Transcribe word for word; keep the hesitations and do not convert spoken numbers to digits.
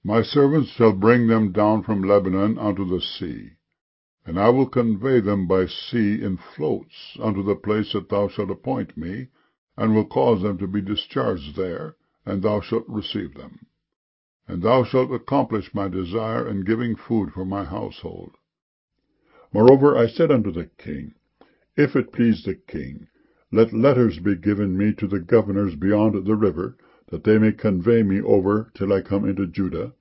My servants shall bring them down from Lebanon unto the sea, and I will convey them by sea in floats unto the place that thou shalt appoint me, and will cause them to be discharged there, and thou shalt receive them. And thou shalt accomplish my desire in giving food for my household. Moreover I said unto the king, If it please the king, let letters be given me to the governors beyond the river, that they may convey me over till I come into Judah,